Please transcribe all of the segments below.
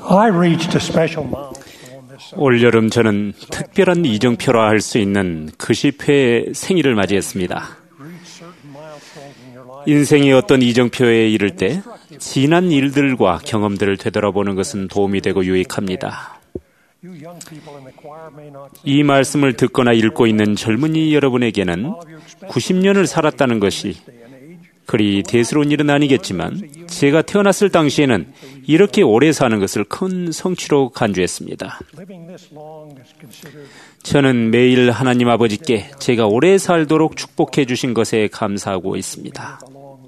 올여름 저는 특별한 이정표라 할 수 있는 90회 생일을 맞이했습니다. 인생의 어떤 이정표에 이를 때 지난 일들과 경험들을 되돌아보는 것은 도움이 되고 유익합니다. 이 말씀을 듣거나 읽고 있는 젊은이 여러분에게는 90년을 살았다는 것이 그리 대수로운 일은 아니겠지만 제가 태어났을 당시에는 이렇게 오래 사는 것을 큰 성취로 간주했습니다. 저는 매일 하나님 아버지께 제가 오래 살도록 축복해 주신 것에 감사하고 있습니다.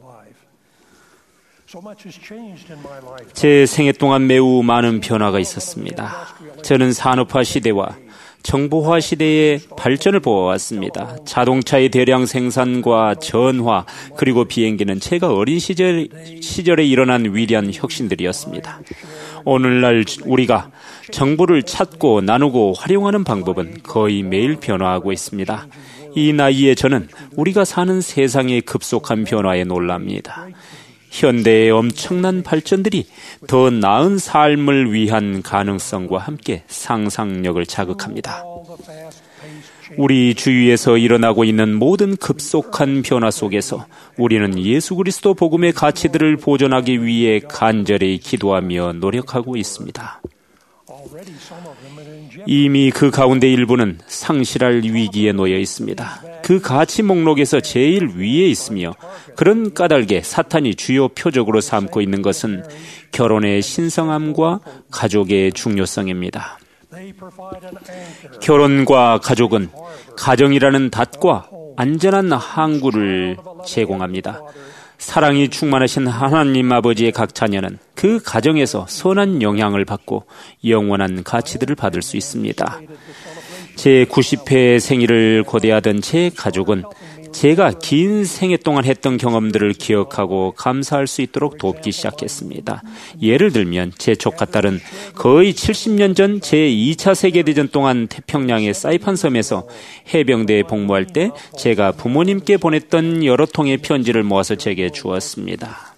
제 생애 동안 매우 많은 변화가 있었습니다. 저는 산업화 시대와 정보화 시대의 발전을 보아왔습니다. 자동차의 대량 생산과 전화 그리고 비행기는 제가 어린 시절에 일어난 위대한 혁신들이었습니다. 오늘날 우리가 정보를 찾고 나누고 활용하는 방법은 거의 매일 변화하고 있습니다. 이 나이에 저는 우리가 사는 세상의 급속한 변화에 놀랍니다. 현대의 엄청난 발전들이 더 나은 삶을 위한 가능성과 함께 상상력을 자극합니다. 우리 주위에서 일어나고 있는 모든 급속한 변화 속에서 우리는 예수 그리스도 복음의 가치들을 보존하기 위해 간절히 기도하며 노력하고 있습니다. 이미 그 가운데 일부는 상실할 위기에 놓여 있습니다. 그 가치 목록에서 제일 위에 있으며 그런 까닭에 사탄이 주요 표적으로 삼고 있는 것은 결혼의 신성함과 가족의 중요성입니다. 결혼과 가족은 가정이라는 닷과 안전한 항구를 제공합니다. 사랑이 충만하신 하나님 아버지의 각 자녀는 그 가정에서 선한 영향을 받고 영원한 가치들을 받을 수 있습니다. 제 90회 생일을 고대하던 제 가족은 제가 긴 생애 동안 했던 경험들을 기억하고 감사할 수 있도록 돕기 시작했습니다. 예를 들면 제 조카딸은 거의 70년 전 제2차 세계대전 동안 태평양의 사이판 섬에서 해병대에 복무할 때 제가 부모님께 보냈던 여러 통의 편지를 모아서 제게 주었습니다.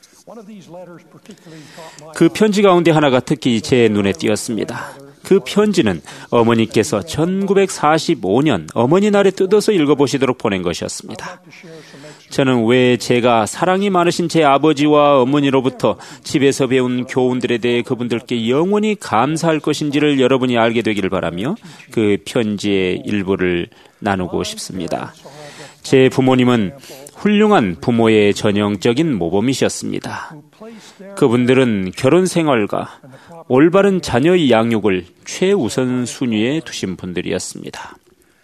그 편지 가운데 하나가 특히 제 눈에 띄었습니다. 그 편지는 어머니께서 1945년 어머니날에 뜯어서 읽어보시도록 보낸 것이었습니다. 저는 왜 제가 사랑이 많으신 제 아버지와 어머니로부터 집에서 배운 교훈들에 대해 그분들께 영원히 감사할 것인지를 여러분이 알게 되기를 바라며 그 편지의 일부를 나누고 싶습니다. 제 부모님은 훌륭한 부모의 전형적인 모범이셨습니다. 그분들은 결혼 생활과 올바른 자녀의 양육을 최우선 순위에 두신 분들이었습니다.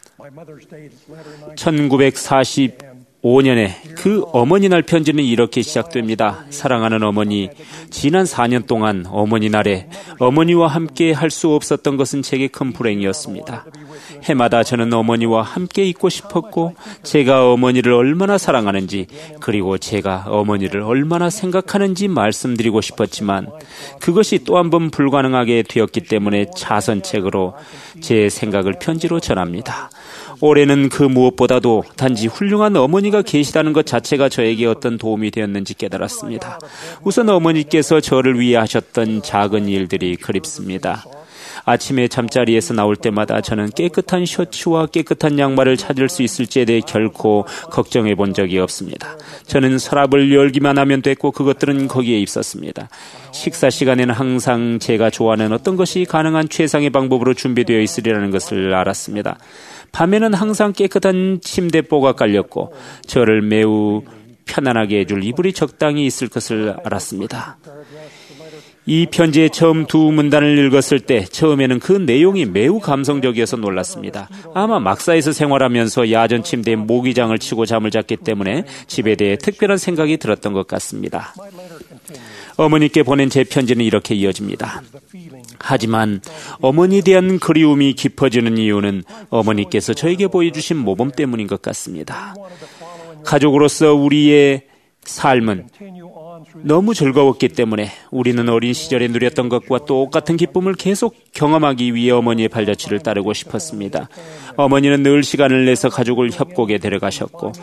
1945년에 그 어머니날 편지는 이렇게 시작됩니다. 사랑하는 어머니, 지난 4년 동안 어머니날에 어머니와 함께 할 수 없었던 것은 제게 큰 불행이었습니다. 해마다 저는 어머니와 함께 있고 싶었고 제가 어머니를 얼마나 사랑하는지 그리고 제가 어머니를 얼마나 생각하는지 말씀드리고 싶었지만 그것이 또 한 번 불가능하게 되었기 때문에 자선책으로 제 생각을 편지로 전합니다. 올해는 그 무엇보다도 단지 훌륭한 어머니가 계시다는 것 자체가 저에게 어떤 도움이 되었는지 깨달았습니다. 우선 어머니께서 저를 위해 하셨던 작은 일들이 그립습니다. 아침에 잠자리에서 나올 때마다 저는 깨끗한 셔츠와 깨끗한 양말을 찾을 수 있을지에 대해 결코 걱정해 본 적이 없습니다. 저는 서랍을 열기만 하면 됐고 그것들은 거기에 있었습니다. 식사 시간에는 항상 제가 좋아하는 어떤 것이 가능한 최상의 방법으로 준비되어 있으리라는 것을 알았습니다. 밤에는 항상 깨끗한 침대뽀가 깔렸고 저를 매우 편안하게 해줄 이불이 적당히 있을 것을 알았습니다. 이 편지의 처음 두 문단을 읽었을 때 처음에는 그 내용이 매우 감성적이어서 놀랐습니다. 아마 막사에서 생활하면서 야전 침대에 모기장을 치고 잠을 잤기 때문에 집에 대해 특별한 생각이 들었던 것 같습니다. 어머니께 보낸 제 편지는 이렇게 이어집니다. 하지만 어머니에 대한 그리움이 깊어지는 이유는 어머니께서 저에게 보여주신 모범 때문인 것 같습니다. 가족으로서 우리의 삶은 너무 즐거웠기 때문에 우리는 어린 시절에 누렸던 것과 똑같은 기쁨을 계속 경험하기 위해 어머니의 발자취를 따르고 싶었습니다. 어머니는 늘 시간을 내서 가족을 협곡에 데려가셨고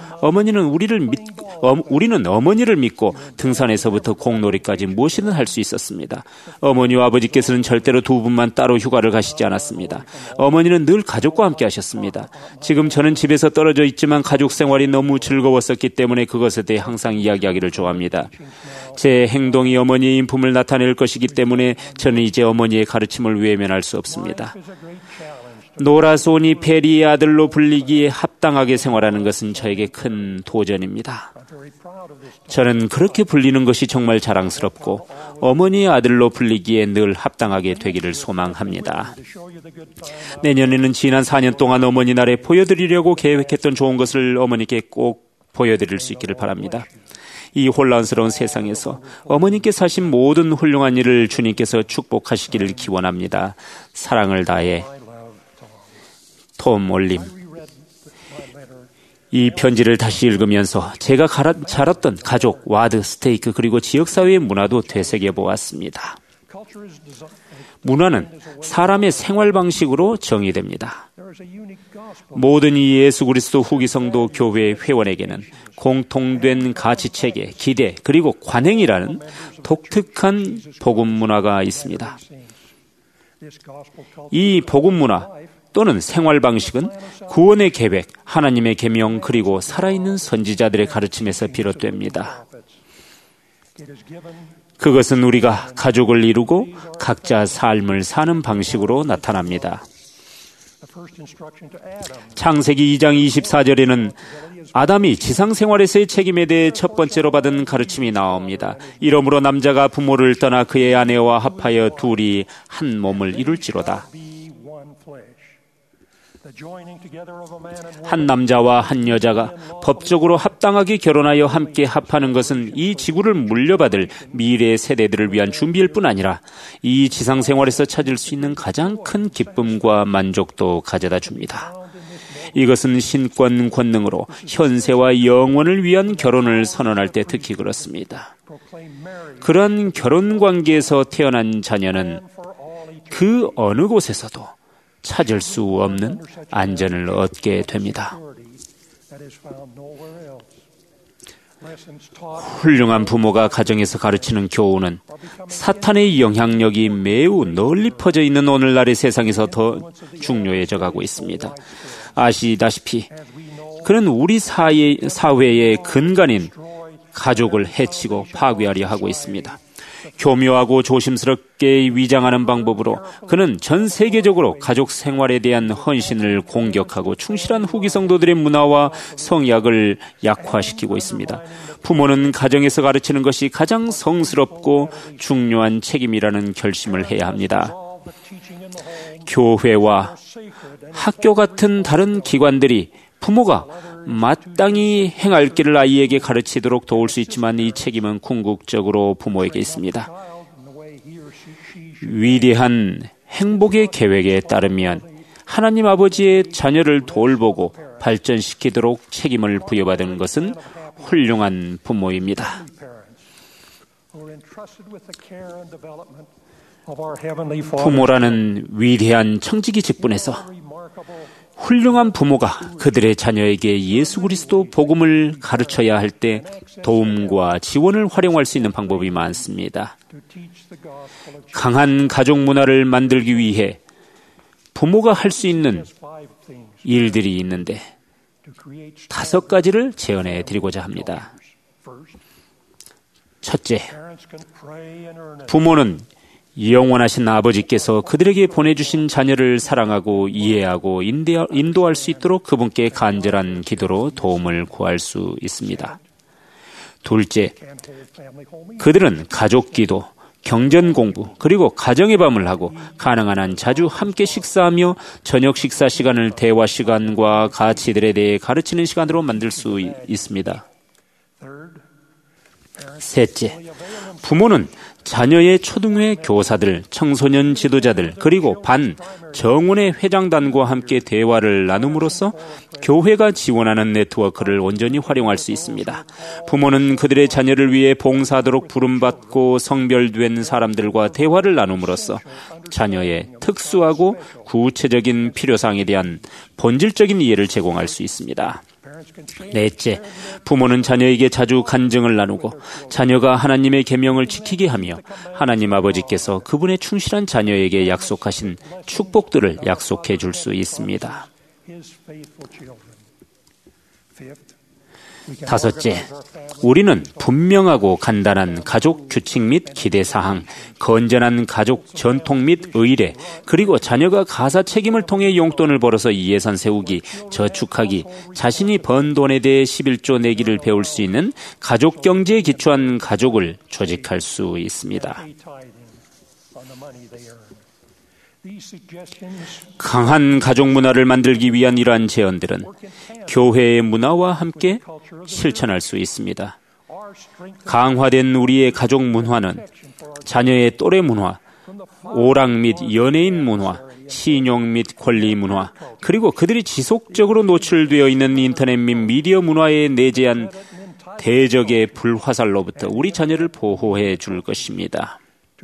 우리는 어머니를 믿고 등산에서부터 공놀이까지 무엇이든 할 수 있었습니다. 어머니와 아버지께서는 절대로 두 분만 따로 휴가를 가시지 않았습니다. 어머니는 늘 가족과 함께 하셨습니다. 지금 저는 집에서 떨어져 있지만 가족 생활이 너무 즐거웠었기 때문에 그것에 대해 항상 이야기하기를 좋아합니다. 제 행동이 어머니의 인품을 나타낼 것이기 때문에 저는 이제 어머니의 가르침을 외면할 수 없습니다. 노라소니 페리의 아들로 불리기에 합당하게 생활하는 것은 저에게 큰 도전입니다. 저는 그렇게 불리는 것이 정말 자랑스럽고 어머니의 아들로 불리기에 늘 합당하게 되기를 소망합니다. 내년에는 지난 4년 동안 어머니 날에 보여드리려고 계획했던 좋은 것을 어머니께 꼭 보여드릴 수 있기를 바랍니다. 이 혼란스러운 세상에서 어머니께서 하신 모든 훌륭한 일을 주님께서 축복하시기를 기원합니다. 사랑을 다해 톰 올림. 이 편지를 다시 읽으면서 제가 자랐던 가족, 와드, 스테이크 그리고 지역사회의 문화도 되새겨보았습니다. 문화는 사람의 생활 방식으로 정의됩니다. 모든 이 예수 그리스도 후기 성도 교회 회원에게는 공통된 가치체계, 기대, 그리고 관행이라는 독특한 복음 문화가 있습니다. 이 복음 문화 또는 생활 방식은 구원의 계획, 하나님의 계명 그리고 살아있는 선지자들의 가르침에서 비롯됩니다. 그것은 우리가 가족을 이루고 각자 삶을 사는 방식으로 나타납니다. 창세기 2장 24절에는 아담이 지상생활에서의 책임에 대해 첫 번째로 받은 가르침이 나옵니다. 이러므로 남자가 부모를 떠나 그의 아내와 합하여 둘이 한 몸을 이룰지로다. 한 남자와 한 여자가 법적으로 합당하게 결혼하여 함께 합하는 것은 이 지구를 물려받을 미래 세대들을 위한 준비일 뿐 아니라 이 지상생활에서 찾을 수 있는 가장 큰 기쁨과 만족도 가져다 줍니다. 이것은 신권 권능으로 현세와 영원을 위한 결혼을 선언할 때 특히 그렇습니다. 그런 결혼 관계에서 태어난 자녀는 그 어느 곳에서도 찾을 수 없는 안전을 얻게 됩니다. 훌륭한 부모가 가정에서 가르치는 교훈은 사탄의 영향력이 매우 널리 퍼져 있는 오늘날의 세상에서 더 중요해져 가고 있습니다. 아시다시피 그는 우리 사회의 근간인 가족을 해치고 파괴하려 하고 있습니다. 교묘하고 조심스럽게 위장하는 방법으로 그는 전 세계적으로 가족 생활에 대한 헌신을 공격하고 충실한 후기 성도들의 문화와 성약을 약화시키고 있습니다. 부모는 가정에서 가르치는 것이 가장 성스럽고 중요한 책임이라는 결심을 해야 합니다. 교회와 학교 같은 다른 기관들이 부모가 마땅히 행할 길을 아이에게 가르치도록 도울 수 있지만 이 책임은 궁극적으로 부모에게 있습니다. 위대한 행복의 계획에 따르면 하나님 아버지의 자녀를 돌보고 발전시키도록 책임을 부여받은 것은 훌륭한 부모입니다. 부모라는 위대한 청지기 직분에서 훌륭한 부모가 그들의 자녀에게 예수 그리스도 복음을 가르쳐야 할 때 도움과 지원을 활용할 수 있는 방법이 많습니다. 강한 가족 문화를 만들기 위해 부모가 할 수 있는 일들이 있는데 5가지를 제언해 드리고자 합니다. 첫째, 부모는 영원하신 아버지께서 그들에게 보내주신 자녀를 사랑하고 이해하고 인도할 수 있도록 그분께 간절한 기도로 도움을 구할 수 있습니다. 둘째, 그들은 가족 기도, 경전 공부, 그리고 가정의 밤을 하고 가능한 한 자주 함께 식사하며 저녁 식사 시간을 대화 시간과 가치들에 대해 가르치는 시간으로 만들 수 있습니다. 셋째, 부모는 자녀의 초등회 교사들, 청소년 지도자들, 그리고 반, 정원의 회장단과 함께 대화를 나눔으로써 교회가 지원하는 네트워크를 온전히 활용할 수 있습니다. 부모는 그들의 자녀를 위해 봉사하도록 부름받고 성별된 사람들과 대화를 나눔으로써 자녀의 특수하고 구체적인 필요사항에 대한 본질적인 이해를 제공할 수 있습니다. 넷째, 부모는 자녀에게 자주 간증을 나누고 자녀가 하나님의 계명을 지키게 하며 하나님 아버지께서 그분의 충실한 자녀에게 약속하신 축복들을 약속해 줄 수 있습니다. 다섯째, 우리는 분명하고 간단한 가족 규칙 및 기대사항, 건전한 가족 전통 및 의례, 그리고 자녀가 가사 책임을 통해 용돈을 벌어서 예산 세우기, 저축하기, 자신이 번 돈에 대해 11조 내기를 배울 수 있는 가족 경제에 기초한 가족을 조직할 수 있습니다. 강한 가족 문화를 만들기 위한 이러한 제언들은 교회의 문화와 함께 실천할 수 있습니다. 강화된 우리의 가족 문화는 자녀의 또래 문화, 오락 및 연예인 문화, 신용 및 권리 문화, 그리고 그들이 지속적으로 노출되어 있는 인터넷 및 미디어 문화에 내재한 대적의 불화살로부터 우리 자녀를 보호해 줄 것입니다.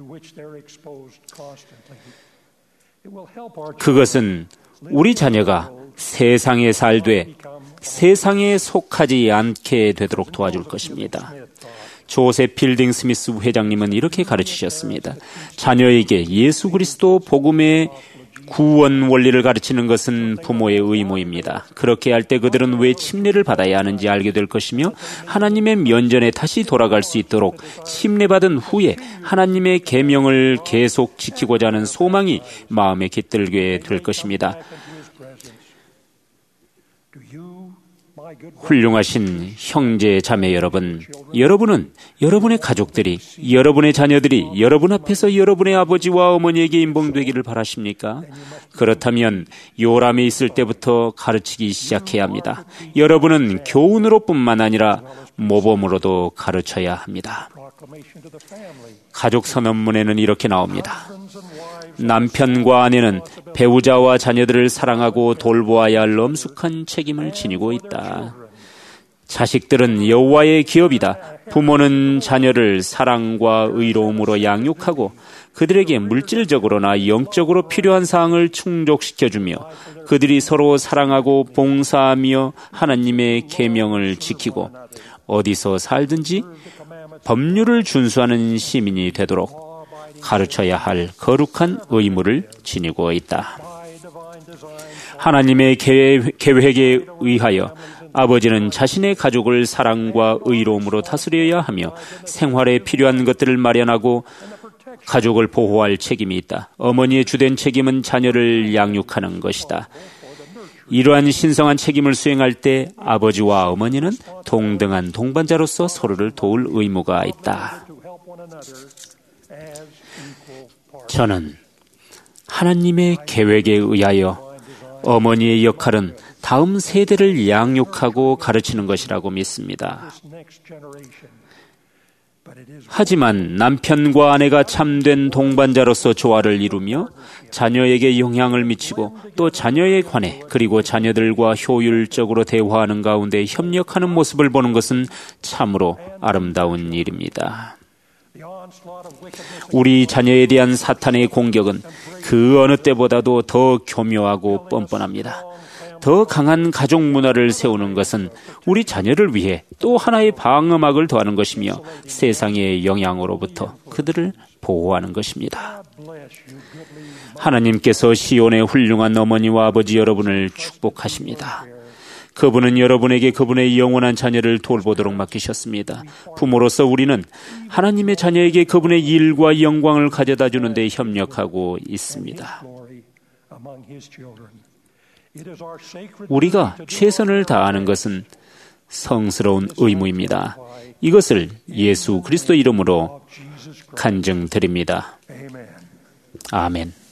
그것은 우리 자녀가 세상에 살되 세상에 속하지 않게 되도록 도와줄 것입니다. 조셉 필딩 스미스 회장님은 이렇게 가르치셨습니다. 자녀에게 예수 그리스도 복음의 구원 원리를 가르치는 것은 부모의 의무입니다. 그렇게 할 때 그들은 왜 침례를 받아야 하는지 알게 될 것이며 하나님의 면전에 다시 돌아갈 수 있도록 침례받은 후에 하나님의 계명을 계속 지키고자 하는 소망이 마음에 깃들게 될 것입니다. 훌륭하신 형제 자매 여러분, 여러분은 여러분의 가족들이, 여러분의 자녀들이 여러분 앞에서 여러분의 아버지와 어머니에게 인봉되기를 바라십니까? 그렇다면 요람에 있을 때부터 가르치기 시작해야 합니다. 여러분은 교훈으로뿐만 아니라 모범으로도 가르쳐야 합니다. 가족 선언문에는 이렇게 나옵니다. 남편과 아내는 배우자와 자녀들을 사랑하고 돌보아야 할 엄숙한 책임을 지니고 있다. 자식들은 여호와의 기업이다. 부모는 자녀를 사랑과 의로움으로 양육하고 그들에게 물질적으로나 영적으로 필요한 사항을 충족시켜주며 그들이 서로 사랑하고 봉사하며 하나님의 계명을 지키고 어디서 살든지 법률을 준수하는 시민이 되도록 가르쳐야 할 거룩한 의무를 지니고 있다. 하나님의 계획에 의하여 아버지는 자신의 가족을 사랑과 의로움으로 다스려야 하며 생활에 필요한 것들을 마련하고 가족을 보호할 책임이 있다. 어머니의 주된 책임은 자녀를 양육하는 것이다. 이러한 신성한 책임을 수행할 때 아버지와 어머니는 동등한 동반자로서 서로를 도울 의무가 있다. 저는 하나님의 계획에 의하여 어머니의 역할은 다음 세대를 양육하고 가르치는 것이라고 믿습니다. 하지만 남편과 아내가 참된 동반자로서 조화를 이루며 자녀에게 영향을 미치고 또 자녀에 관해 그리고 자녀들과 효율적으로 대화하는 가운데 협력하는 모습을 보는 것은 참으로 아름다운 일입니다. 우리 자녀에 대한 사탄의 공격은 그 어느 때보다도 더 교묘하고 뻔뻔합니다. 더 강한 가족 문화를 세우는 것은 우리 자녀를 위해 또 하나의 방어막을 더하는 것이며 세상의 영향으로부터 그들을 보호하는 것입니다. 하나님께서 시온의 훌륭한 어머니와 아버지 여러분을 축복하십니다. 그분은 여러분에게 그분의 영원한 자녀를 돌보도록 맡기셨습니다. 부모로서 우리는 하나님의 자녀에게 그분의 일과 영광을 가져다 주는 데 협력하고 있습니다. 우리가 최선을 다하는 것은 성스러운 의무입니다. 이것을 예수 그리스도 이름으로 간증드립니다. 아멘.